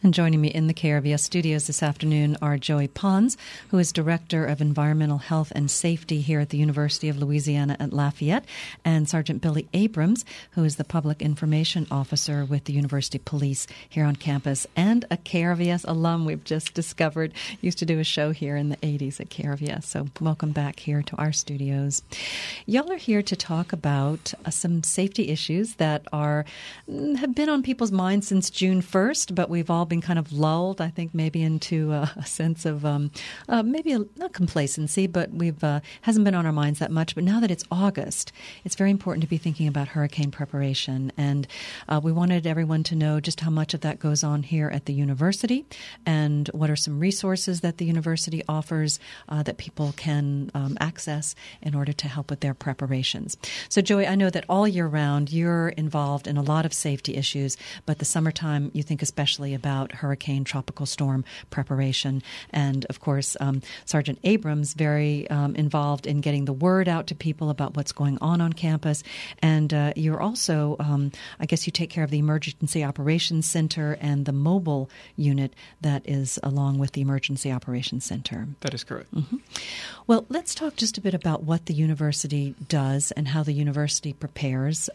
And joining me in the KRVS studios this afternoon are Joey Pons, who is Director of Environmental Health and Safety here at the University of Louisiana at Lafayette, and Sergeant Billy Abrams, who is the Public Information Officer with the University Police here on campus, and a KRVS alum we've just discovered. Used to do a show here in the 80s at KRVS, so welcome back here to our studios. Y'all are here to talk about some safety issues that have been on people's minds since June 1st, but we've all been kind of lulled, I think, maybe into a sense of not complacency, but hasn't been on our minds that much. But now that it's August, it's very important to be thinking about hurricane preparation. And we wanted everyone to know just how much of that goes on here at the university and what are some resources that the university offers that people can access in order to help with their preparations. So, Joey, I know that all year round you're involved in a lot of safety issues, but the summertime you think especially about hurricane, tropical storm preparation. And, of course, Sergeant Abrams very involved in getting the word out to people about what's going on campus. And you're also, I guess you take care of the Emergency Operations Center and the mobile unit that is along with the Emergency Operations Center. That is correct. Mm-hmm. Well, let's talk just a bit about what the university does and how the university prepares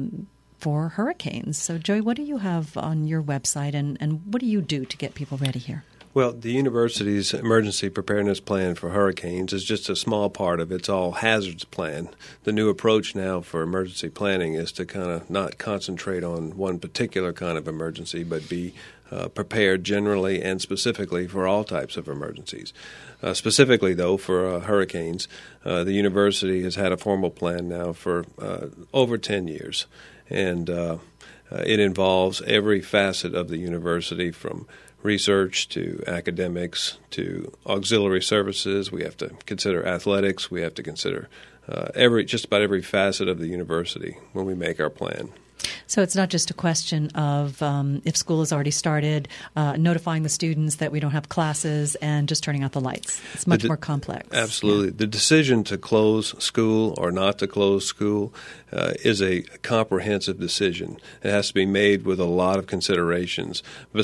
for hurricanes. So, Joey, what do you have on your website, and what do you do to get people ready here? Well, the university's emergency preparedness plan for hurricanes is just a small part of its all hazards plan. The new approach now for emergency planning is to kind of not concentrate on one particular kind of emergency, but be prepared generally and specifically for all types of emergencies. Specifically, though, for hurricanes, the university has had a formal plan now for over 10 years. And it involves every facet of the university, from research to academics to auxiliary services. We have to consider athletics. We have to consider just about every facet of the university when we make our plan. So it's not just a question of if school has already started, notifying the students that we don't have classes and just turning out the lights. It's much more complex. Absolutely. Yeah. The decision to close school or not to close school is a comprehensive decision. It has to be made with a lot of considerations.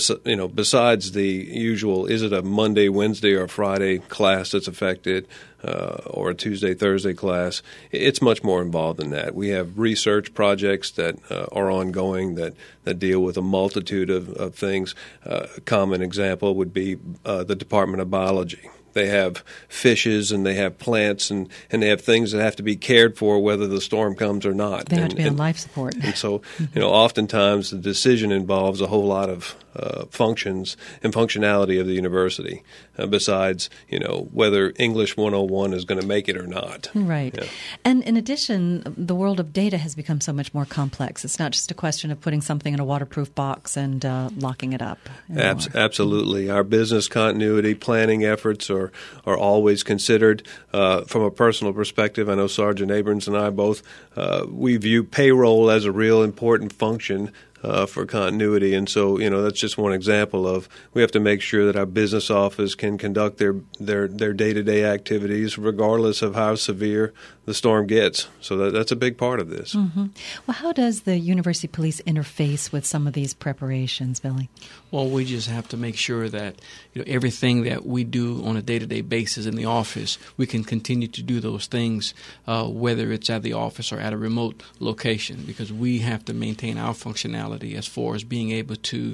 Besides the usual, is it a Monday, Wednesday, or Friday class that's affected, or a Tuesday, Thursday class, it's much more involved than that. We have research projects that are ongoing that deal with a multitude of things. A common example would be the Department of Biology. They have fishes and they have plants and they have things that have to be cared for whether the storm comes or not. They have to be on life support. And so, oftentimes the decision involves a whole lot of functions and functionality of the university, besides, whether English 101 is going to make it or not. Right. Yeah. And in addition, the world of data has become so much more complex. It's not just a question of putting something in a waterproof box and locking it up. Absolutely. Our business continuity planning efforts are always considered. From a personal perspective, I know Sergeant Abrams and I both, we view payroll as a real important function for continuity. And so, that's just one example of we have to make sure that our business office can conduct their day-to-day activities regardless of how severe the storm gets. So that's a big part of this. Mm-hmm. Well, how does the University Police interface with some of these preparations, Billy? Well, we just have to make sure that everything that we do on a day-to-day basis in the office, we can continue to do those things, whether it's at the office or at a remote location, because we have to maintain our functionality as far as being able to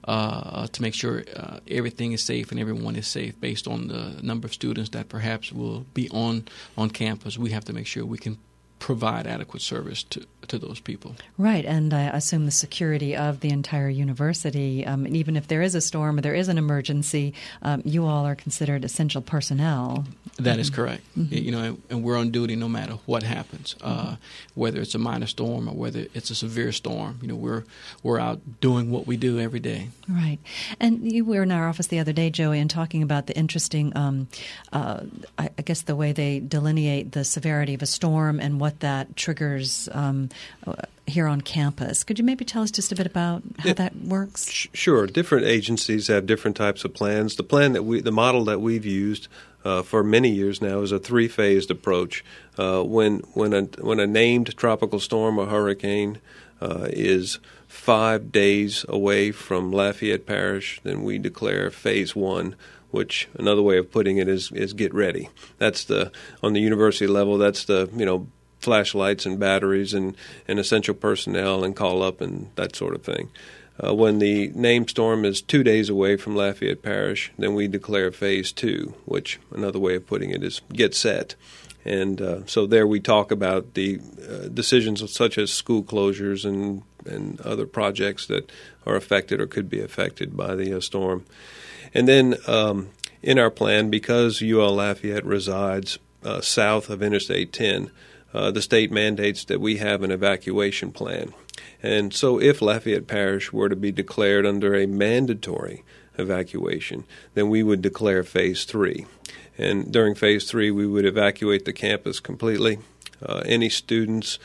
make sure everything is safe and everyone is safe based on the number of students that perhaps will be on campus. We have to make sure we can provide adequate service to those people. Right, and I assume the security of the entire university, and even if there is a storm or there is an emergency, you all are considered essential personnel. That is correct. Mm-hmm. And we're on duty no matter what happens, whether it's a minor storm or whether it's a severe storm. We're out doing what we do every day. Right, and you were in our office the other day, Joey, and talking about the interesting, I guess the way they delineate the severity of a storm and what that triggers here on campus. Could you maybe tell us just a bit about how that works? Sure. Different agencies have different types of plans. The model that we've used for many years now is a three-phased approach. When a named tropical storm or hurricane is 5 days away from Lafayette Parish, then we declare phase 1, which another way of putting it is get ready. That's on the university level, that's flashlights and batteries and essential personnel and call up and that sort of thing. When the named storm is 2 days away from Lafayette Parish, then we declare phase 2, which another way of putting it is get set. And so there we talk about the decisions such as school closures and other projects that are affected or could be affected by the storm. And then in our plan, because UL Lafayette resides south of Interstate 10, the state mandates that we have an evacuation plan. And so if Lafayette Parish were to be declared under a mandatory evacuation, then we would declare phase 3. And during phase 3, we would evacuate the campus completely. Any students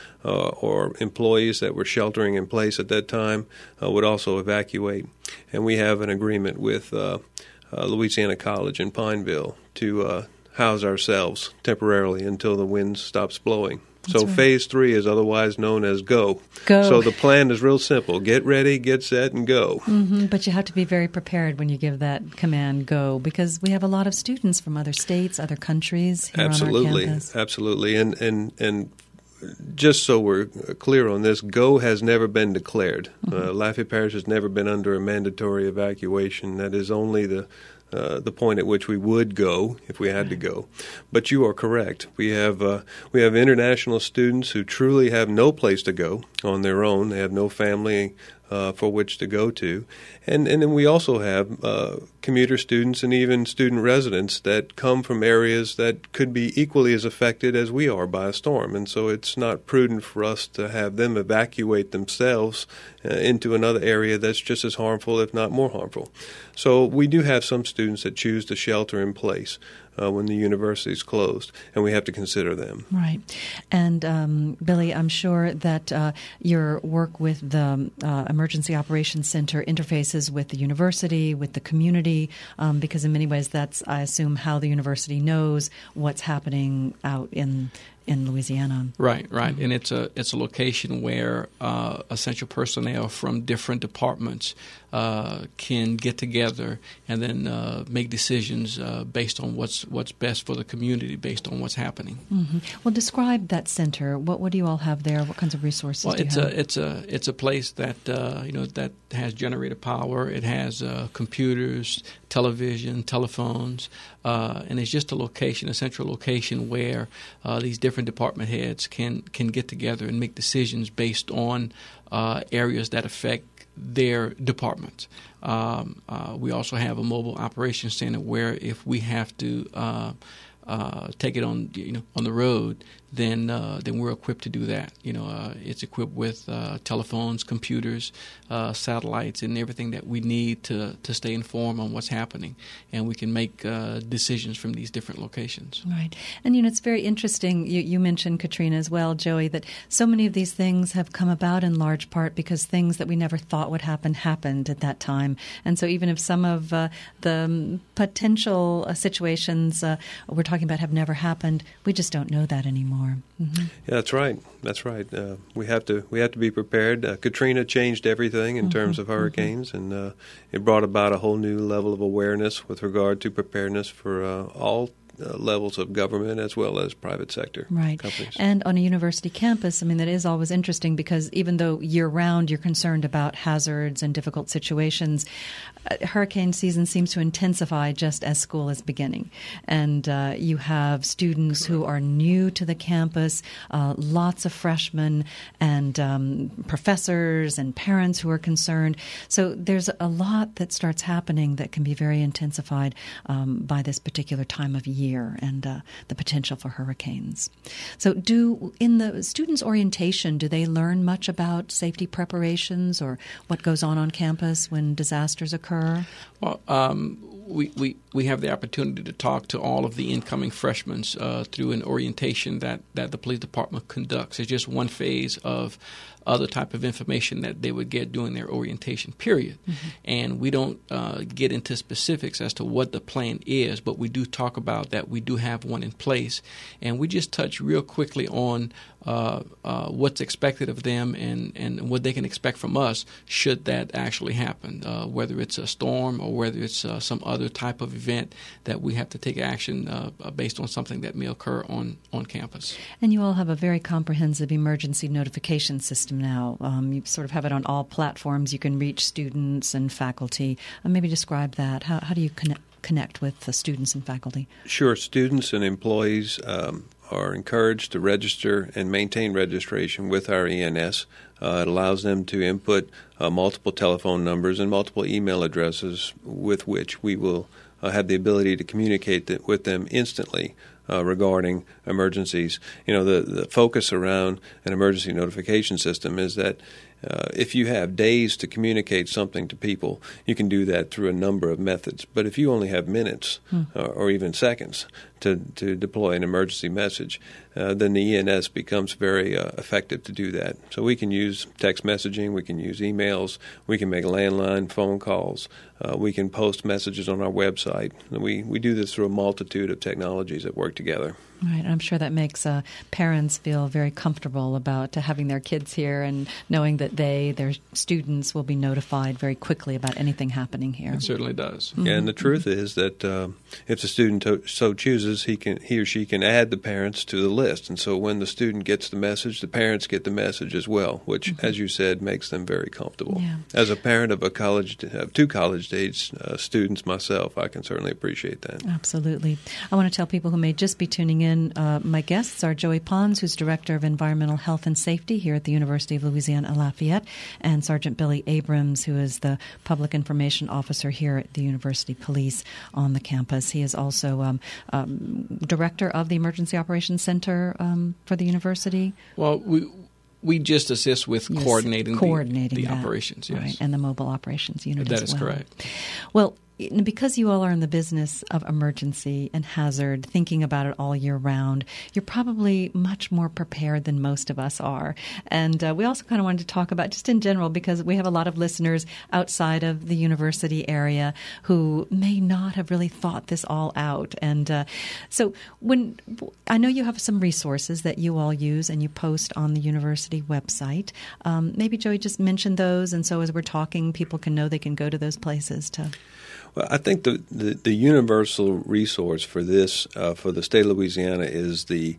or employees that were sheltering in place at that time would also evacuate. And we have an agreement with Louisiana College in Pineville to house ourselves temporarily until the wind stops blowing. So right. Phase 3 is otherwise known as go. So the plan is real simple. Get ready, get set, and go. Mm-hmm. But you have to be very prepared when you give that command, go, because we have a lot of students from other states, other countries here on our campus. Absolutely. And just so we're clear on this, go has never been declared. Mm-hmm. Lafayette Parish has never been under a mandatory evacuation. That is only the point at which we would go if we had to go. But you are correct. We have international students who truly have no place to go on their own. They have no family for which to go to. And then we also have commuter students and even student residents that come from areas that could be equally as affected as we are by a storm. And so it's not prudent for us to have them evacuate themselves into another area that's just as harmful, if not more harmful. So we do have some students that choose to shelter in place when the university is closed, and we have to consider them. Right. And, Billy, I'm sure that your work with the Emergency Operations Center interfaces with the university, with the community, because in many ways that's, I assume, how the university knows what's happening out in Louisiana. Right. And it's a location where essential personnel from different departments can get together and then make decisions based on what's best for the community, based on what's happening. Mm-hmm. Well, describe that center. What do you all have there? What kinds of resources do you have? It's a place that that has generator power. It has computers, television, telephones, and it's just a central location where these different department heads can get together and make decisions based on areas that affect their departments. We also have a mobile operations center where if we have to take it on the road, then we're equipped to do that. It's equipped with telephones, computers, satellites, and everything that we need to stay informed on what's happening, and we can make decisions from these different locations. Right, and it's very interesting. You mentioned, Katrina, as well, Joey, that so many of these things have come about in large part because things that we never thought would happen happened at that time, and so even if some of the potential situations we're talking about have never happened, we just don't know that anymore. Mm-hmm. Yeah, that's right. We have to be prepared. Katrina changed everything in terms of hurricanes, and it brought about a whole new level of awareness with regard to preparedness for all levels of government as well as private sector companies. And on a university campus, that is always interesting because even though year-round you're concerned about hazards and difficult situations, hurricane season seems to intensify just as school is beginning. And you have students who are new to the campus, lots of freshmen and professors and parents who are concerned. So there's a lot that starts happening that can be very intensified by this particular time of year and the potential for hurricanes. So in the students' orientation, do they learn much about safety preparations or what goes on campus when disasters occur? Well, we have the opportunity to talk to all of the incoming freshmen through an orientation that the police department conducts. It's just one phase of other type of information that they would get during their orientation period. Mm-hmm. And we don't get into specifics as to what the plan is, but we do talk about that we do have one in place. And we just touch real quickly on what's expected of them and what they can expect from us should that actually happen, whether it's a storm or whether it's some other type of event that we have to take action based on something that may occur on campus. And you all have a very comprehensive emergency notification system now. You sort of have it on all platforms. You can reach students and faculty. Maybe describe that. How do you connect with the students and faculty? Sure. Students and employees are encouraged to register and maintain registration with our ENS. It allows them to input multiple telephone numbers and multiple email addresses with which we will have the ability to communicate with them instantly regarding emergencies. You know, the focus around an emergency notification system is that if you have days to communicate something to people, you can do that through a number of methods. But if you only have minutes or even seconds to deploy an emergency message, then the ENS becomes very effective to do that. So we can use text messaging, we can use emails, we can make landline phone calls, we can post messages on our website. We do this through a multitude of technologies that work together. Right. I'm sure that makes parents feel very comfortable about having their kids here and knowing that their students, will be notified very quickly about anything happening here. It certainly does. Mm-hmm. And the truth is that if the student so chooses, he or she can add the parents to the list. And so when the student gets the message, the parents get the message as well, which, as you said, makes them very comfortable. Yeah. As a parent of two college-age students myself, I can certainly appreciate that. Absolutely. I want to tell people who may just be tuning in, my guests are Joey Pons, who's Director of Environmental Health and Safety here at the University of Louisiana at Lafayette, and Sergeant Billy Abrams, who is the Public Information Officer here at the University Police on the campus. He is also Director of the Emergency Operations Center for the university. Well, we just assist with coordinating the operations, yes. Right, and the mobile operations unit as well. That is correct. Well, because you all are in the business of emergency and hazard, thinking about it all year round, you're probably much more prepared than most of us are. And we also kind of wanted to talk about, just in general, because we have a lot of listeners outside of the university area who may not have really thought this all out. And so I know you have some resources that you all use and you post on the university website. Maybe Joey just mentioned those, and so as we're talking, people can know they can go to those places to... Well, I think the universal resource for this, for the state of Louisiana, is the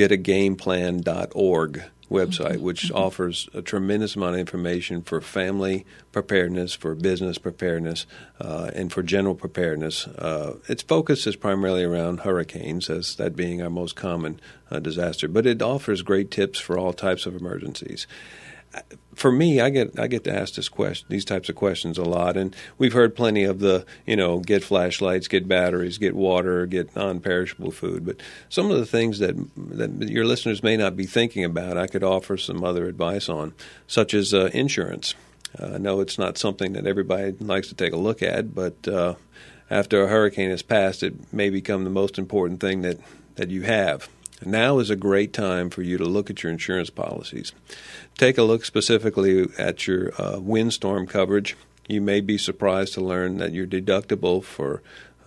getagameplan.org website, which offers a tremendous amount of information for family preparedness, for business preparedness, and for general preparedness. Its focus is primarily around hurricanes, as that being our most common disaster, but it offers great tips for all types of emergencies. For me, I get to ask these types of questions a lot, and we've heard plenty of the, get flashlights, get batteries, get water, get non-perishable food. But some of the things that your listeners may not be thinking about, I could offer some other advice on, such as insurance. I know it's not something that everybody likes to take a look at, but after a hurricane has passed, it may become the most important thing that you have. Now is a great time for you to look at your insurance policies. Take a look specifically at your windstorm coverage. You may be surprised to learn that your deductible for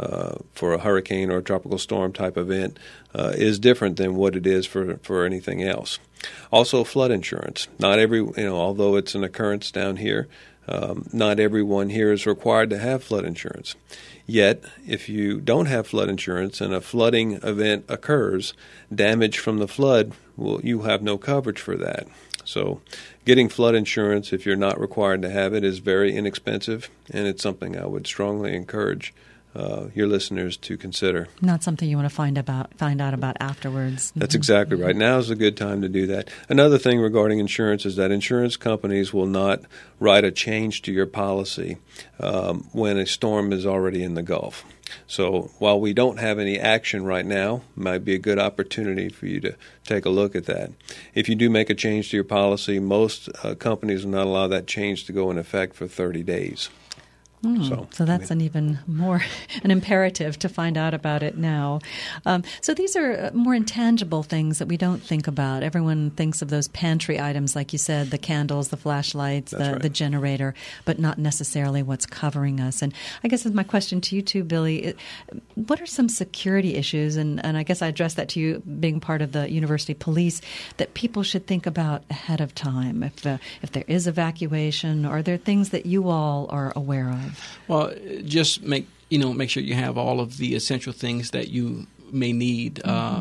a hurricane or a tropical storm type event is different than what it is for anything else. Also, flood insurance. Not although it's an occurrence down here, not everyone here is required to have flood insurance. Yet, if you don't have flood insurance and a flooding event occurs, damage from the flood, you have no coverage for that. So getting flood insurance, if you're not required to have it, is very inexpensive, and it's something I would strongly encourage your listeners to consider. Not something you want to find out about afterwards. That's exactly right. Now is a good time to do that. Another thing regarding insurance is that insurance companies will not write a change to your policy when a storm is already in the Gulf. So while we don't have any action right now, it might be a good opportunity for you to take a look at that. If you do make a change to your policy, most companies will not allow that change to go in effect for 30 days. So that's an even more an imperative to find out about it now. So these are more intangible things that we don't think about. Everyone thinks of those pantry items, like you said, the candles, the flashlights, the generator, but not necessarily what's covering us. And I guess my question to you too, Billy, what are some security issues, and I guess I address that to you being part of the university police, that people should think about ahead of time if there is evacuation? Are there things that you all are aware of? Well, just make sure you have all of the essential things that you may need,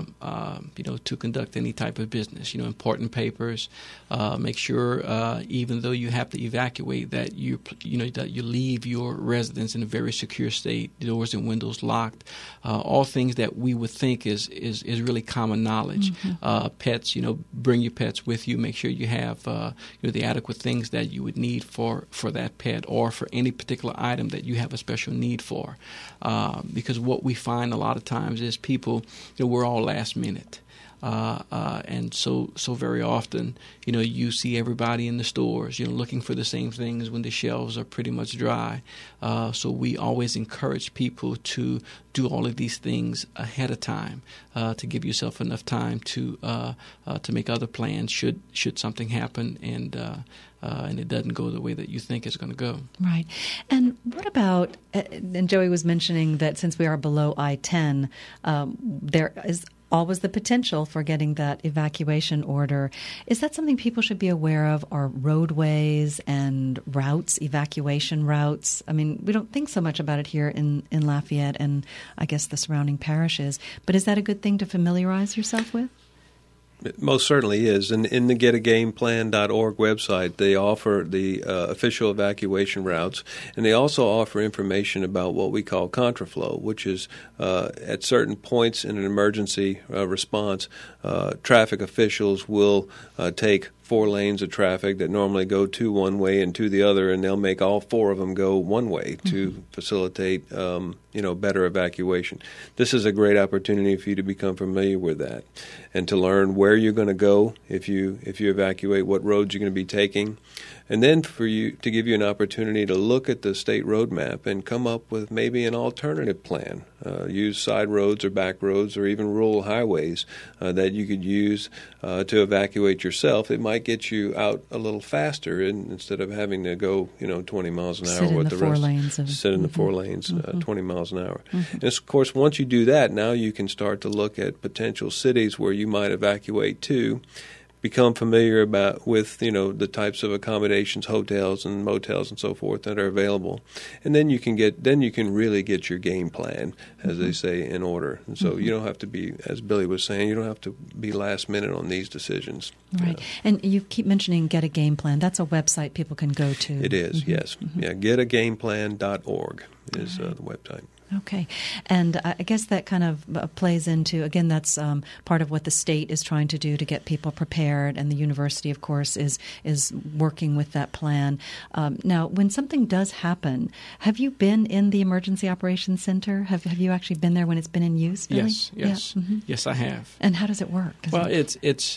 to conduct any type of business. Important papers. Make sure, even though you have to evacuate, that you leave your residence in a very secure state, doors and windows locked. All things that we would think is really common knowledge. Pets. Bring your pets with you. Make sure you have the adequate things that you would need for that pet, or for any particular item that you have a special need for. Because what we find a lot of times is people, we're all last minute. And so very often, you see everybody in the stores, looking for the same things when the shelves are pretty much dry. So we always encourage people to do all of these things ahead of time, to give yourself enough time to make other plans should something happen and it doesn't go the way that you think it's going to go. Right. And what about, and Joey was mentioning that since we are below I-10, there is always the potential for getting that evacuation order. Is that something people should be aware of? Are roadways and routes, evacuation routes? I mean, we don't think so much about it here in Lafayette and I guess the surrounding parishes, but is that a good thing to familiarize yourself with? It most certainly is. And in the getagameplan.org website, they offer the official evacuation routes, and they also offer information about what we call contraflow, which is at certain points in an emergency response, traffic officials will take 4 lanes of traffic that normally go to one way and to the other, and they'll make all 4 of them go one way to facilitate, better evacuation. This is a great opportunity for you to become familiar with that and to learn where you're going to go if you evacuate, what roads you're going to be taking, and then for you to give you an opportunity to look at the state road map and come up with maybe an alternative plan. Use side roads or back roads or even rural highways that you could use to evacuate yourself. It might get you out a little faster instead of having to go 20 miles an hour with the rest. Sit in the 4 lanes, 20 miles an hour. And of course, once you do that, now you can start to look at potential cities where you might evacuate to. Become familiar with the types of accommodations, hotels and motels and so forth that are available, and then you can really get your game plan, as they say, in order. And so you don't have to be, as Billy was saying, you don't have to be last minute on these decisions. Right, and you keep mentioning Get a Game Plan. That's a website people can go to. It is, yes. Yeah, getagameplan.org is the website. Okay. And I guess that kind of plays into, again, that's part of what the state is trying to do to get people prepared, and the university, of course, is working with that plan. Now, when something does happen, have you been in the Emergency Operations Center? Have you actually been there when it's been in use, Billy? Yes. Yeah. Yes, I have. And how does it work? It's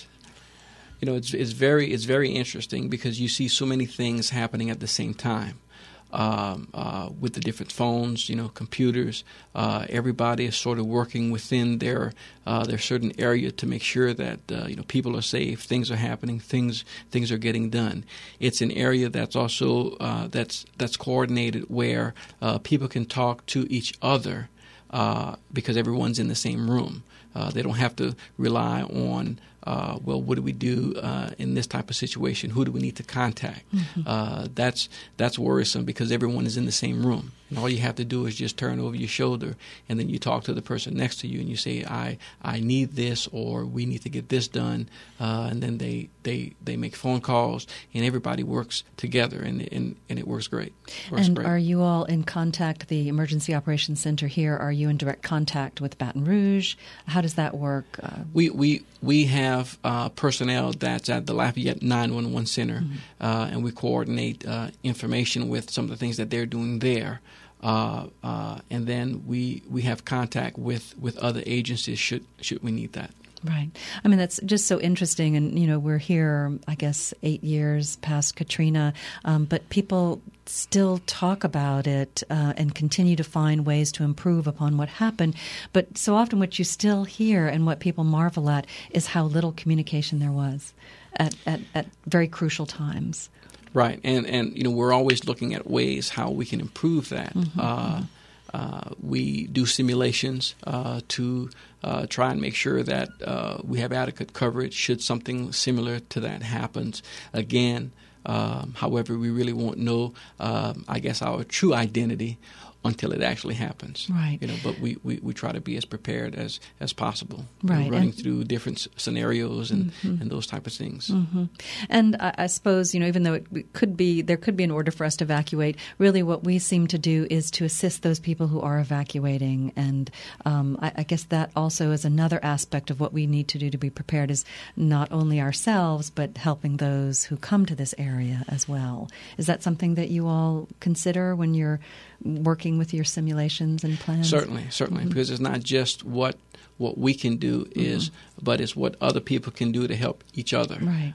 very interesting because you see so many things happening at the same time. With the different phones, computers, everybody is sort of working within their certain area to make sure that people are safe, things are happening, things are getting done. It's an area that's also that's coordinated where people can talk to each other because everyone's in the same room. They don't have to rely on what do we do in this type of situation? Who do we need to contact? That's worrisome because everyone is in the same room. And all you have to do is just turn over your shoulder, and then you talk to the person next to you, and you say, I need this, or we need to get this done. And then they make phone calls, and everybody works together, and it works great. Are you all in contact, the Emergency Operations Center here, are you in direct contact with Baton Rouge? How does that work? We have personnel that's at the Lafayette 911 Center, and we coordinate information with some of the things that they're doing there. and then we have contact with other agencies should we need that. Right. I mean, that's just so interesting. And, you know, we're here, I guess, 8 years past Katrina, but people still talk about it and continue to find ways to improve upon what happened. But so often what you still hear and what people marvel at is how little communication there was at very crucial times. Right. And you know, we're always looking at ways how we can improve that. We do simulations to try and make sure that we have adequate coverage should something similar to that happens again. However, we really won't know, I guess, our true identity until it actually happens. Right. You know, but we try to be as prepared as possible. Right. Running through different scenarios and those type of things. And I suppose, you know, even though it could be, there could be an order for us to evacuate, really what we seem to do is to assist those people who are evacuating. And I guess that also is another aspect of what we need to do to be prepared, is not only ourselves, but helping those who come to this area as well. Is that something that you all consider when you're working with your simulations and plans? Certainly, because it's not just what we can do but it's what other people can do to help each other. Right.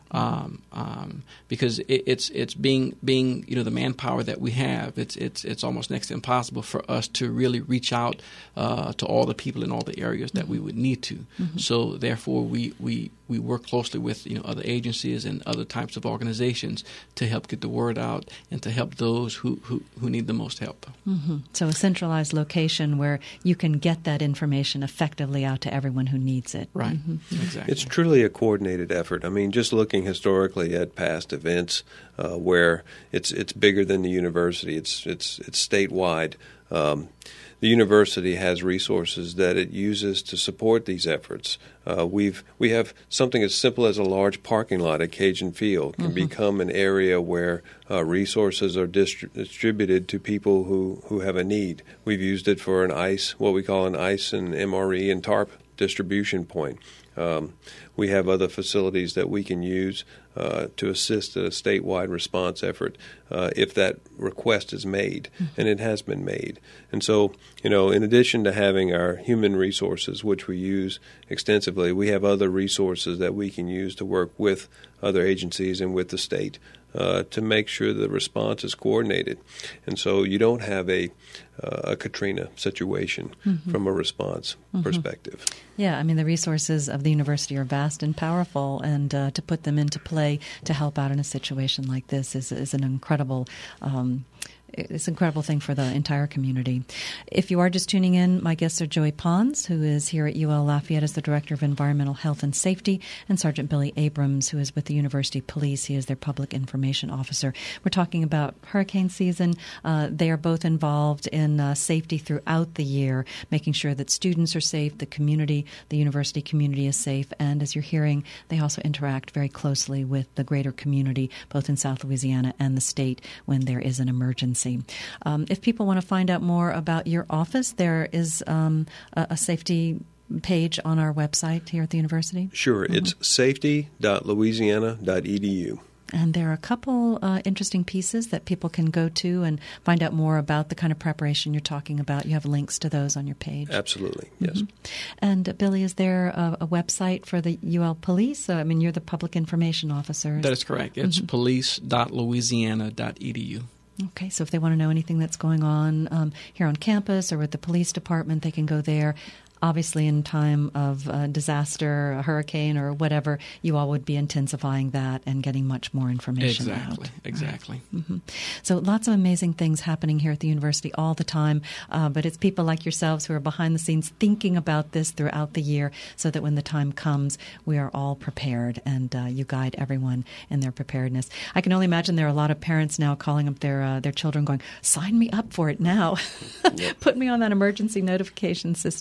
Because it's being you know, the manpower that we have. It's almost next to impossible for us to really reach out to all the people in all the areas that we would need to. So therefore, we work closely with, you know, other agencies and other types of organizations to help get the word out and to help those who need the most help. So a centralized location where you can get that information effectively out to everyone who needs it. Right. Exactly. It's truly a coordinated effort. I mean, just looking historically at past events where it's bigger than the university, it's statewide. The university has resources that it uses to support these efforts. We have something as simple as a large parking lot at Cajun Field can become an area where resources are distributed to people who have a need. We've used it for what we call an ICE and MRE and TARP distribution point. We have other facilities that we can use to assist a statewide response effort if that request is made, and it has been made. And so, you know, in addition to having our human resources, which we use extensively, we have other resources that we can use to work with other agencies and with the state to make sure the response is coordinated. And so you don't have a Katrina situation from a response perspective. Yeah, I mean, the resources of the university are vast and powerful, and to put them into play to help out in a situation like this is an incredible it's an incredible thing for the entire community. If you are just tuning in, my guests are Joey Pons, who is here at UL Lafayette as the Director of Environmental Health and Safety, and Sergeant Billy Abrams, who is with the University Police. He is their Public Information Officer. We're talking about hurricane season. They are both involved in safety throughout the year, making sure that students are safe, the community, the university community is safe, and as you're hearing, they also interact very closely with the greater community, both in South Louisiana and the state, when there is an emergency. If people want to find out more about your office, there is a safety page on our website here at the university. Sure. It's safety.louisiana.edu. And there are a couple interesting pieces that people can go to and find out more about the kind of preparation you're talking about. You have links to those on your page. Absolutely, yes. And Billy, is there a website for the UL Police? I mean, you're the Public Information Officer. That is correct. It's police.louisiana.edu. Okay, so if they want to know anything that's going on here on campus or with the police department, they can go there. Obviously, in time of disaster, a hurricane or whatever, you all would be intensifying that and getting much more information out. Exactly. Right? So lots of amazing things happening here at the university all the time, but it's people like yourselves who are behind the scenes thinking about this throughout the year so that when the time comes, we are all prepared, and you guide everyone in their preparedness. I can only imagine there are a lot of parents now calling up their children going, sign me up for it now. Put me on that emergency notification system.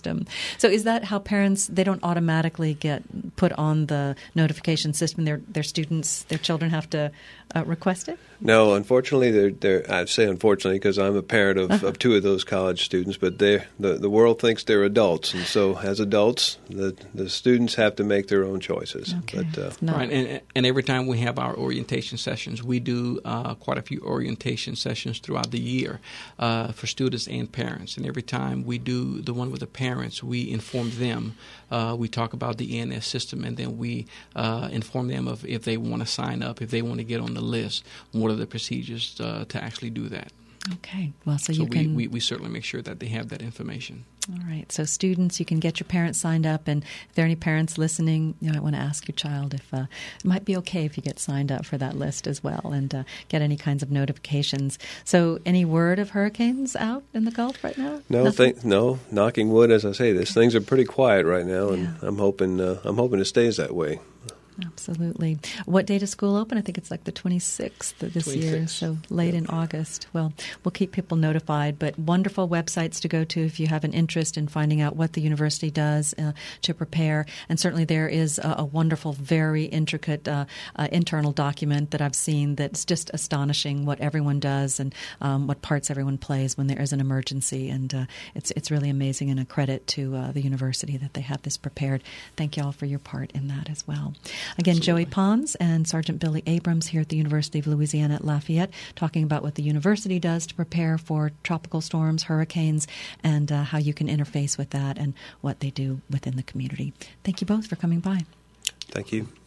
So is that how parents, they don't automatically get put on the notification system? Their students, their children have to request it? No, unfortunately, I say unfortunately because I'm a parent of two of those college students, but the world thinks they're adults, and so as adults, the students have to make their own choices. Okay. But, right, and every time we have our orientation sessions, we do quite a few orientation sessions throughout the year for students and parents. And every time we do the one with the parents, we inform them. We talk about the ENS system, and then we inform them of if they want to sign up, if they want to get on the list, what are the procedures to actually do that. Okay. Well, so you can... we certainly make sure that they have that information. All right. So students, you can get your parents signed up. And if there are any parents listening, you might want to ask your child if it might be okay if you get signed up for that list as well and get any kinds of notifications. So any word of hurricanes out in the Gulf right now? No. Knocking wood, as I say, things are pretty quiet right now, and I'm hoping it stays that way. Absolutely. What day does school open? I think it's like the 26th of this year, so late in August. Well, we'll keep people notified, but wonderful websites to go to if you have an interest in finding out what the university does to prepare. And certainly there is a wonderful, very intricate internal document that I've seen that's just astonishing what everyone does and what parts everyone plays when there is an emergency. And it's really amazing and a credit to the university that they have this prepared. Thank you all for your part in that as well. Again, Absolutely. Joey Pons and Sergeant Billy Abrams here at the University of Louisiana at Lafayette talking about what the university does to prepare for tropical storms, hurricanes, and how you can interface with that and what they do within the community. Thank you both for coming by. Thank you.